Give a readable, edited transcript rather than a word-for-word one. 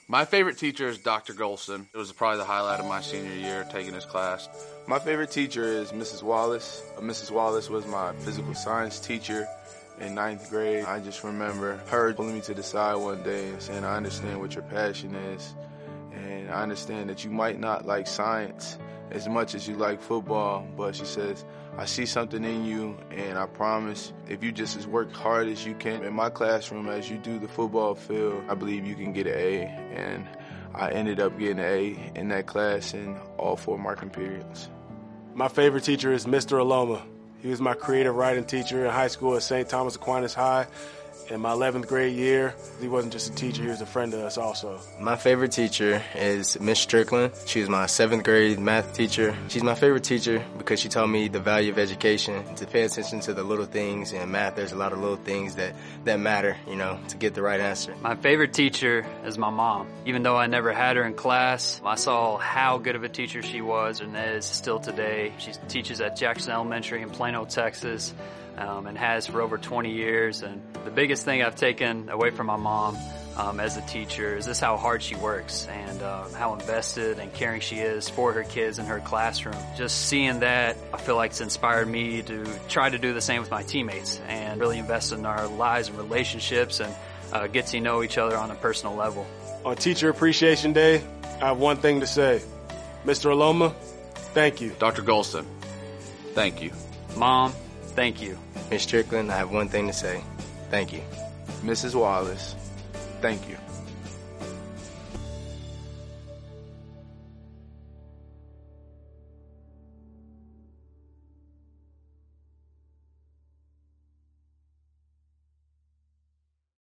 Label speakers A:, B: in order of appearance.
A: My favorite teacher is Dr. Golston. It was probably the highlight of my senior year, taking his class.
B: My favorite teacher is Mrs. Wallace. Mrs. Wallace was my physical science teacher in 9th grade. I just remember her pulling me to the side one day and saying, I understand what your passion is, and I understand that you might not like science as much as you like football, but she says, I see something in you, and I promise if you just work hard as you can in my classroom as you do the football field, I believe you can get an A. And I ended up getting an A in that class in all 4 marking periods.
C: My favorite teacher is Mr. Aloma. He was my creative writing teacher in high school at St. Thomas Aquinas High. In my 11th grade year, he wasn't just a teacher, he was a friend to us also.
D: My favorite teacher is Miss Strickland. She was my 7th grade math teacher. She's my favorite teacher because she taught me the value of education, to pay attention to the little things. In math, there's a lot of little things that matter, to get the right answer.
E: My favorite teacher is my mom. Even though I never had her in class, I saw how good of a teacher she was and is still today. She teaches at Jackson Elementary in Plano, Texas. And has for over 20 years. And the biggest thing I've taken away from my mom as a teacher is just how hard she works and how invested and caring she is for her kids in her classroom. Just seeing that, I feel like it's inspired me to try to do the same with my teammates and really invest in our lives and relationships and get to know each other on a personal level.
C: On Teacher Appreciation Day, I have one thing to say. Mr. Aloma, thank you.
A: Dr. Golston, thank you.
E: Mom, thank you.
D: Miss Strickland, I have one thing to say. Thank you.
B: Mrs. Wallace, thank you.